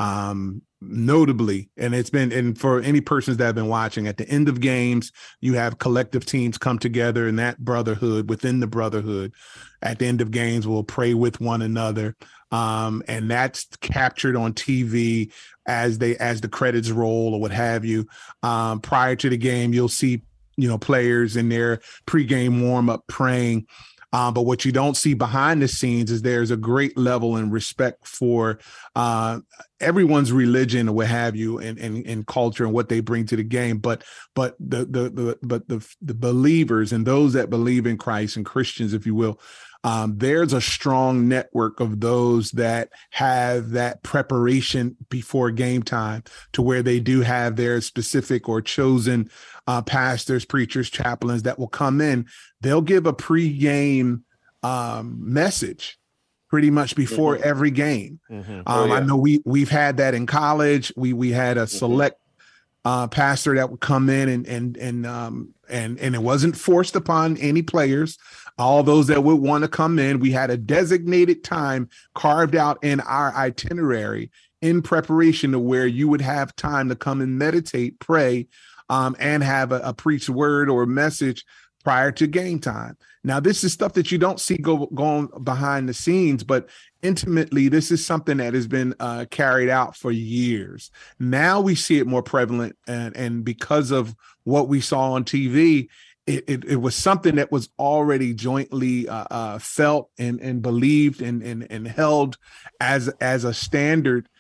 um, notably, and it's been, and for any persons that have been watching, at the end of games, you have collective teams come together, and that brotherhood within the brotherhood at the end of games will pray with one another. Um, and that's captured on T V as they as the credits roll or what have you. Um, prior to the game, you'll see, you know, players in their pregame warm-up praying. Um, but what you don't see behind the scenes is there's a great level and respect for uh, everyone's religion or what have you, and, and and culture and what they bring to the game. But but the the, the but the the believers and those that believe in Christ and Christians, if you will, um, there's a strong network of those that have that preparation before game time, to where they do have their specific or chosen uh, pastors, preachers, chaplains that will come in. They'll give a pregame um, message pretty much before
Mhm.
every game.
Mm-hmm.
Um,
Oh,
I
yeah.
know we we've had that in college. We we had a select uh, pastor that would come in and and and um, and and it wasn't forced upon any players. All those that would want to come in, we had a designated time carved out in our itinerary in preparation to where you would have time to come and meditate, pray, um, and have a, a preached word or a message prior to game time. Now, this is stuff that you don't see go going behind the scenes, but intimately, this is something that has been uh, carried out for years. Now we see it more prevalent, and, and because of what we saw on T V, it, it, it was something that was already jointly uh, uh, felt and, and believed and, and, and held as, as a standard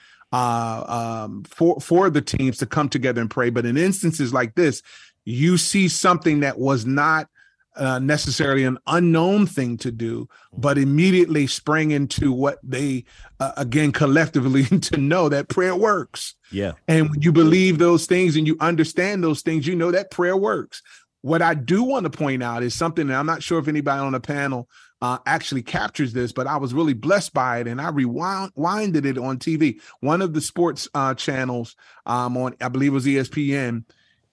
uh, um, for, for the teams to come together and pray. But in instances like this, you see something that was not uh, necessarily an unknown thing to do, but immediately sprang into what they, uh, again, collectively to know that prayer works.
Yeah.
And when you believe those things and you understand those things, you know that prayer works. What I do want to point out is something that I'm not sure if anybody on the panel uh, actually captures this, but I was really blessed by it, and I rewound winded it on T V. One of the sports uh, channels um, on, I believe it was E S P N,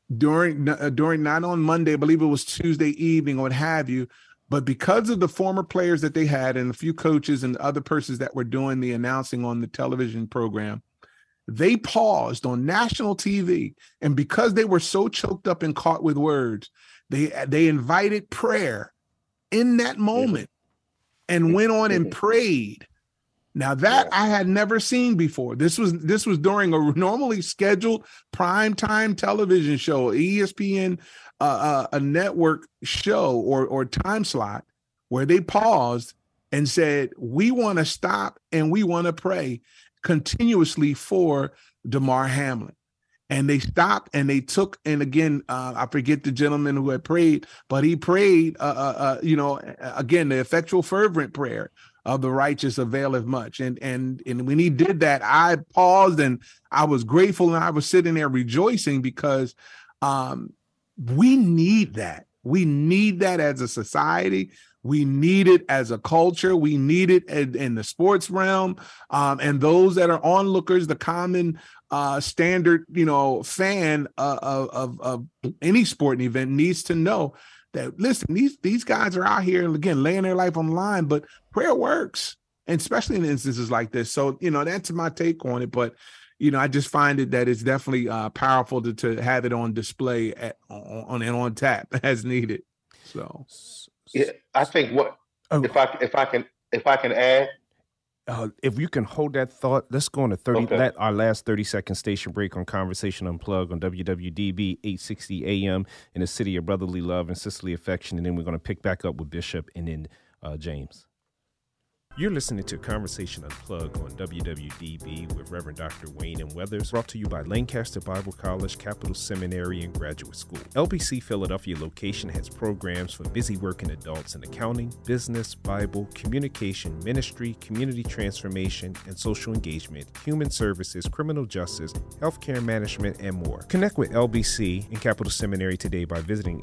during uh, during not on Monday, I believe it was Tuesday evening or what have you, but because of the former players that they had and a few coaches and other persons that were doing the announcing on the television program, they paused on national T V. And because they were so choked up and caught with words, they they invited prayer in that moment and went on and prayed. Now that I had never seen before. This was this was during a normally scheduled primetime television show, E S P N, uh, uh, a network show or or time slot, where they paused and said, "We want to stop and we want to pray continuously for Damar Hamlin." And they stopped and they took, and again, uh, I forget the gentleman who had prayed, but he prayed, uh, uh, uh, you know, again, the effectual fervent prayer of the righteous availeth much. And, and, and when he did that, I paused and I was grateful and I was sitting there rejoicing because um, we need that. We need that as a society. We need it as a culture. We need it in, in the sports realm. Um, and those that are onlookers, the common uh, standard, you know, fan uh, of, of, of any sporting event needs to know that, listen, these these guys are out here, again, laying their life on the line, but prayer works, and especially in instances like this. So, you know, that's my take on it. But, you know, I just find it that it's definitely uh, powerful to, to have it on display at, on and on tap as needed. So,
yeah, I think what
Oh.
if I if I can if I can add.
Uh, if you can hold that thought, let's go on a thirty.
Okay.
Let our last thirty second station break on Conversation Unplugged on W W D B eight sixty A M in the city of brotherly love and sisterly affection, and then we're going to pick back up with Bishop and then uh, James. You're listening to Conversation Unplugged on W W D B with Reverend Doctor Wayne M. Weathers, brought to you by Lancaster Bible College, Capital Seminary, and Graduate School. L B C Philadelphia location has programs for busy working adults in accounting, business, Bible, communication, ministry, community transformation, and social engagement, human services, criminal justice, healthcare management, and more. Connect with L B C and Capital Seminary today by visiting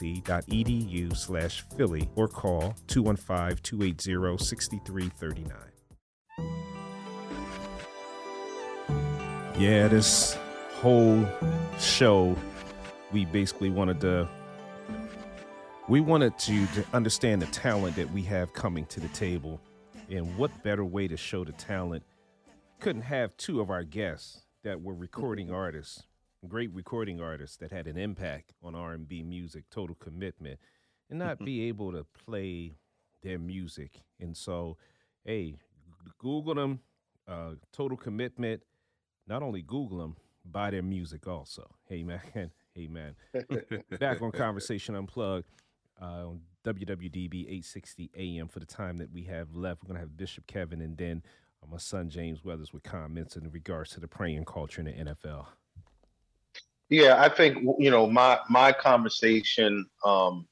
lbc.edu slash Philly or call two one five, two eight zero, six three three nine. Yeah, this whole show, we basically wanted to, we wanted to, to understand the talent that we have coming to the table, and what better way to show the talent. Couldn't have two of our guests that were recording artists, great recording artists that had an impact on R and B music, Total Commitment, and not be able to play their music. And so, hey, Google them, uh, Total Commitment. Not only Google them, buy their music also. Hey, man. Hey, man. Back on Conversation Unplugged uh, on W W D B eight sixty A M for the time that we have left. We're going to have Bishop Kevin and then uh, my son James Weathers with comments in regards to the praying culture in the N F L.
Yeah, I think, you know, my my conversation um,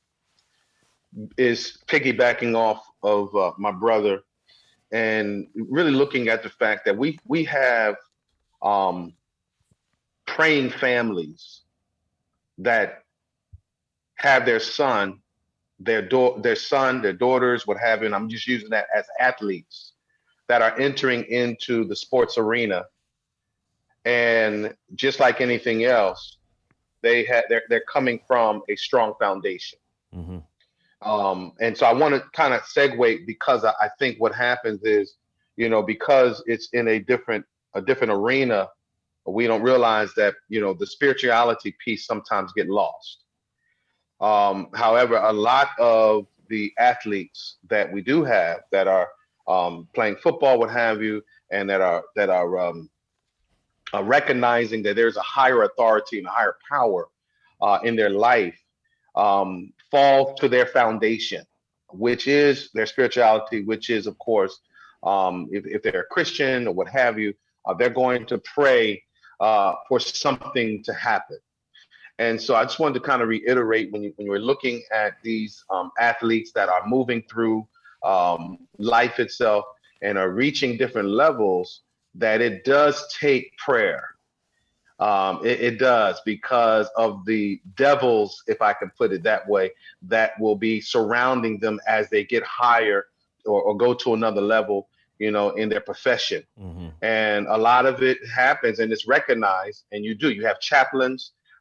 is piggybacking off of uh, my brother and really looking at the fact that we we have um, praying families that have their son, their do- their son, their daughters, what have you. And I'm just using that as athletes that are entering into the sports arena. And just like anything else, they had they're they're coming from a strong foundation.
Mm-hmm.
Um, and so I want to kind of segue because I, I think what happens is, you know, because it's in a different a different arena, we don't realize that, you know, the spirituality piece sometimes get lost. Um, however, a lot of the athletes that we do have that are um, playing football, what have you, and that are that are um, uh, recognizing that there's a higher authority and a higher power uh, in their life, um, fall to their foundation, which is their spirituality, which is, of course, um, if, if they're a Christian or what have you, uh, they're going to pray uh, for something to happen. And so I just wanted to kind of reiterate when you when you're looking at these um, athletes that are moving through um, life itself and are reaching different levels, that it does take prayer. Um, it, it does, because of the devils, if I can put it that way, that will be surrounding them as they get higher or, or go to another level, you know, in their profession. Mm-hmm. And a lot of it happens and it's recognized, and you do. You have chaplains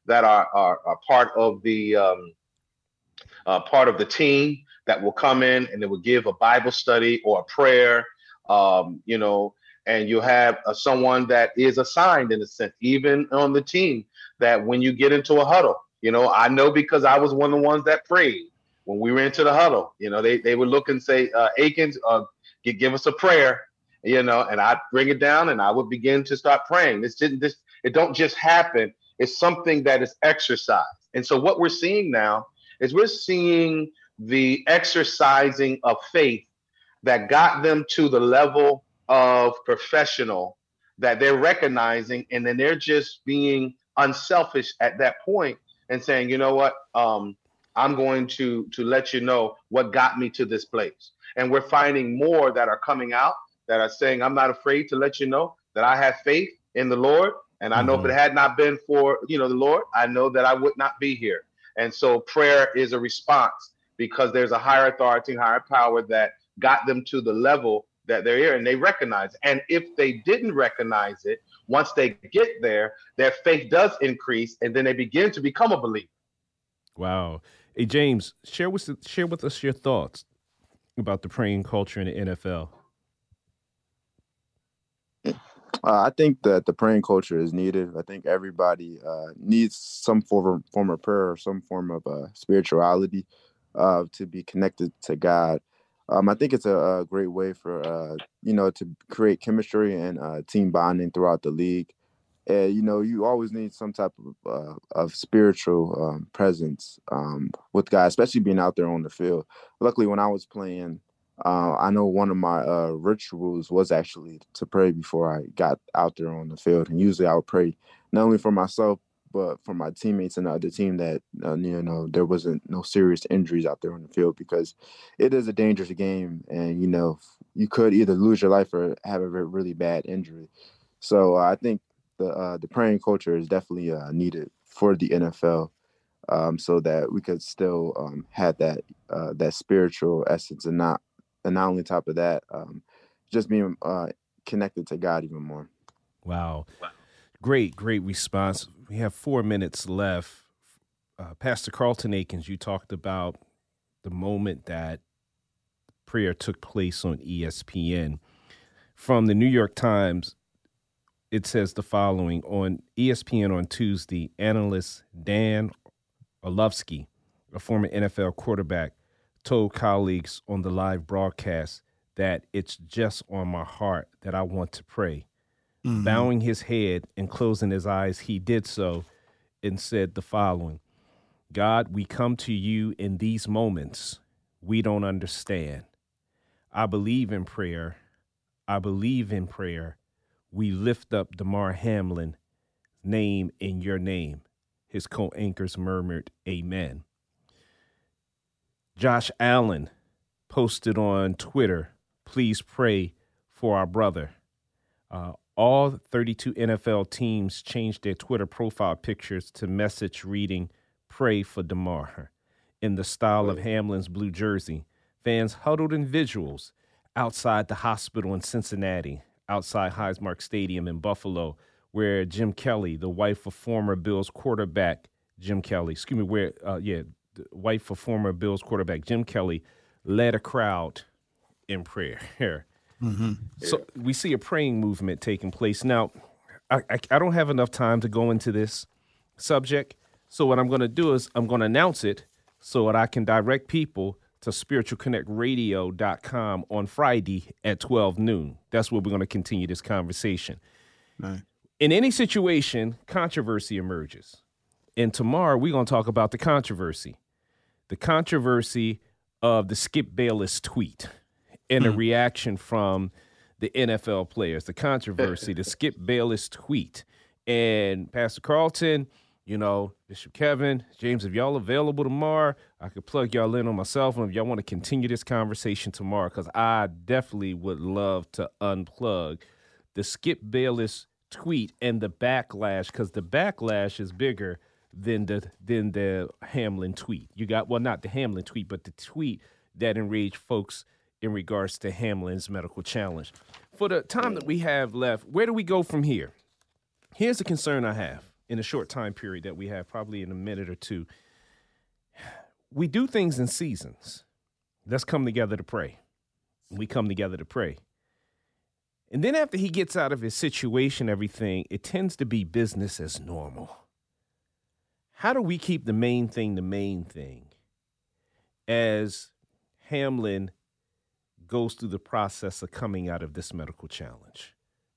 that are are, are part of the um, uh, part of the team that will come in and they will give a Bible study or a prayer, um, you know, and you have uh, someone that is assigned in a sense, even on the team, that when you get into a huddle, you know, I know because I was one of the ones that prayed when we were into the huddle. You know, they they would look and say, uh, Akins, uh, give, give us a prayer, you know, and I'd bring it down and I would begin to start praying. This didn't this it don't just happen. It's something that is exercised. And so what we're seeing now is we're seeing the exercising of faith that got them to the level of professional that they're recognizing, and then they're just being unselfish at that point and saying, you know what, um, I'm going to to let you know what got me to this place. And we're finding more that are coming out that are saying, I'm not afraid to let you know that I have faith in the Lord. And I know mm-hmm. if it had not been for, you know, the Lord, I know that I would not be here. And so prayer is a response because there's a higher authority, higher power that got them to the level that they're here, and they recognize it. And if they didn't recognize it, once they get there, their faith does increase, and then they begin to become a believer.
Wow. Hey, James, share with, share with us your thoughts about the praying culture in the N F L.
Uh, I think that the praying culture is needed. I think everybody uh, needs some form of, form of prayer or some form of uh, spirituality uh, to be connected to God. Um, I think it's a, a great way for, uh, you know, to create chemistry and uh, team bonding throughout the league. And, you know, you always need some type of, uh, of spiritual um, presence um, with guys, especially being out there on the field. Luckily, when I was playing, uh, I know one of my uh, rituals was actually to pray before I got out there on the field. And usually I would pray not only for myself, but for my teammates and the other team that, uh, you know, there wasn't no serious injuries out there on the field, because it is a dangerous game. And, you know, you could either lose your life or have a really bad injury. So uh, I think the uh, the praying culture is definitely uh, needed for the N F L um, so that we could still um, have that uh, that spiritual essence, and not and not only top of that, um, just being uh, connected to God even more.
Wow. Great, great response. We have four minutes left. Uh, Pastor Carlton Akins, you talked about the moment that prayer took place on E S P N. From the New York Times, it says the following: on E S P N on Tuesday, analyst Dan Orlovsky, a former N F L quarterback, told colleagues on the live broadcast that it's just on my heart that I want to pray. Mm-hmm. Bowing his head and closing his eyes, he did so and said the following: God, we come to you in these moments we don't understand. I believe in prayer. I believe in prayer. We lift up Damar Hamlin's name in your name. His co-anchors murmured, amen. Josh Allen posted on Twitter, please pray for our brother. Uh, all thirty-two N F L teams changed their Twitter profile pictures to message reading, pray for Damar. In the style of Hamlin's blue jersey, fans huddled in visuals outside the hospital in Cincinnati, outside Highmark Stadium in Buffalo, where Jim Kelly, the wife of former Bills quarterback Jim Kelly, excuse me, where, uh, yeah, the wife of former Bills quarterback Jim Kelly led a crowd in prayer. Mm-hmm. So we see a praying movement taking place. Now, I, I, I don't have enough time to go into this subject, so what I'm going to do is I'm going to announce it so that I can direct people to spiritual connect radio dot com on Friday at twelve noon. That's where we're going to continue this conversation. Right. In any situation, controversy emerges. And tomorrow we're going to talk about the controversy. The controversy of the Skip Bayless tweet and mm. a reaction from the N F L players. The controversy, the Skip Bayless tweet. And Pastor Carlton, you know, Bishop Kevin, James, if y'all available tomorrow, I could plug y'all in on my cell phone if y'all want to continue this conversation tomorrow, because I definitely would love to unplug the Skip Bayless tweet and the backlash, because the backlash is bigger than the than the Hamlin tweet. You got, well, not the Hamlin tweet, but the tweet that enraged folks in regards to Hamlin's medical challenge. For the time that we have left, where do we go from here? Here's the concern I have. in a short time period that we have, probably in a minute or two. We do things in seasons. Let's come together to pray. We come together to pray. And then after he gets out of his situation, everything, it tends to be business as normal. How do we keep the main thing the main thing as Hamlin goes through the process of coming out of this medical challenge?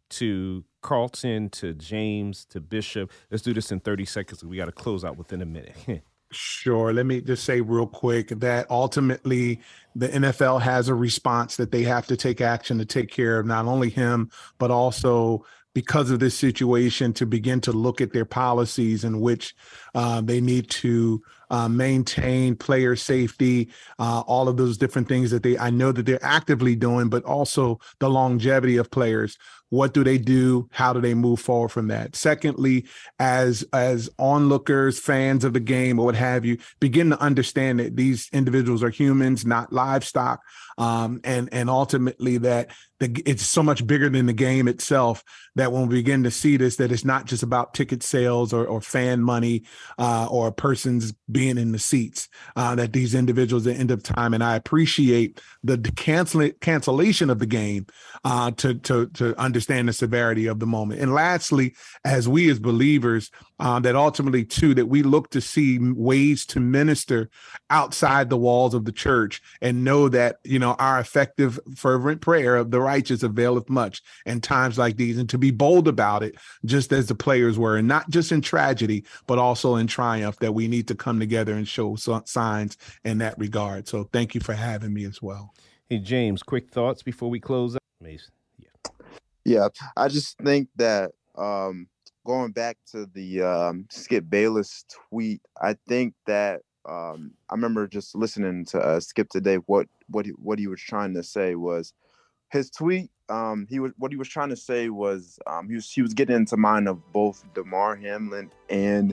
To Carlton, to James, to Bishop. Let's do this in thirty seconds. We got to close out within a minute.
Sure. Let me just say real quick that ultimately the N F L has a response that they have to take action to take care of not only him, but also because of this situation to begin to look at their policies in which uh, they need to uh, maintain player safety, uh, all of those different things that they, I know that they're actively doing, but also the longevity of players. What do they do? How do they move forward from that? Secondly, as as onlookers, fans of the game or what have you, begin to understand that these individuals are humans, not livestock, um, and and ultimately that the, it's so much bigger than the game itself, that when we begin to see this, that it's not just about ticket sales or, or fan money uh, or a person's being in the seats, uh, that these individuals at the end of time, and I appreciate the cancel cancellation of the game uh, to, to, to understand the severity of the moment. And lastly, as we as believers, uh, that ultimately too, that we look to see ways to minister outside the walls of the church and know that, you know, our effective, fervent prayer of the righteous availeth much in times like these, and to be bold about it, just as the players were, and not just in tragedy, but also in triumph, that we need to come together and show signs in that regard. So thank you for having me as well.
Hey, James, quick thoughts before we close out? Mason. Yeah.
Yeah, I just think that um, going back to the um, Skip Bayless tweet, I think that um, I remember just listening to uh, Skip today. What what he, what he was trying to say was his tweet. Um, he was what he was trying to say was um, he was he was getting into mind of both Damar Hamlin and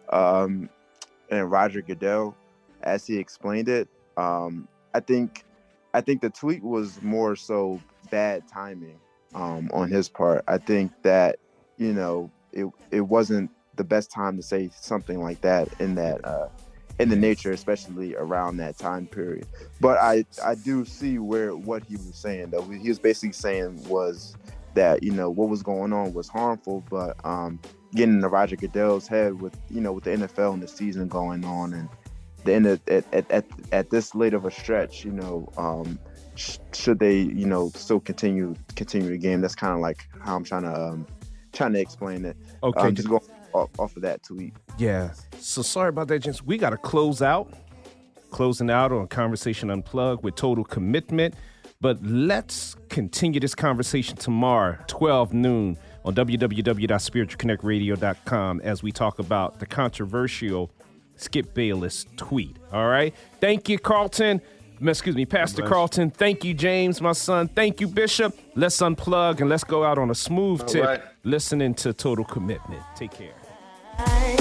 um, and Roger Goodell as he explained it. Um, I think I think the tweet was more so bad timing um, on his part. I think that, you know, it it wasn't the best time to say something like that in that uh, in the nature, especially around that time period. But I I do see where what he was saying, though. He was basically saying was that, you know, what was going on was harmful, but um, getting into Roger Goodell's head with, you know, with the N F L and the season going on, and the end of, at, at at at this late of a stretch, you know, um, sh- should they, you know, still continue continue the game? That's kind of like how I'm trying to um, trying to explain it.
Okay,
um, just go off, off of that tweet.
Yeah. So sorry about that, gents. We got to close out. Closing out on Conversation Unplugged with Total Commitment. But let's continue this conversation tomorrow, twelve noon, on w w w dot spiritual connect radio dot com, as we talk about the controversial Skip Bayless tweet. All right. Thank you, Carlton. Excuse me, Pastor Carlton. Thank you, James, my son. Thank you, Bishop. Let's unplug and let's go out on a smooth tip,
right.
listening to Total Commitment. Take care.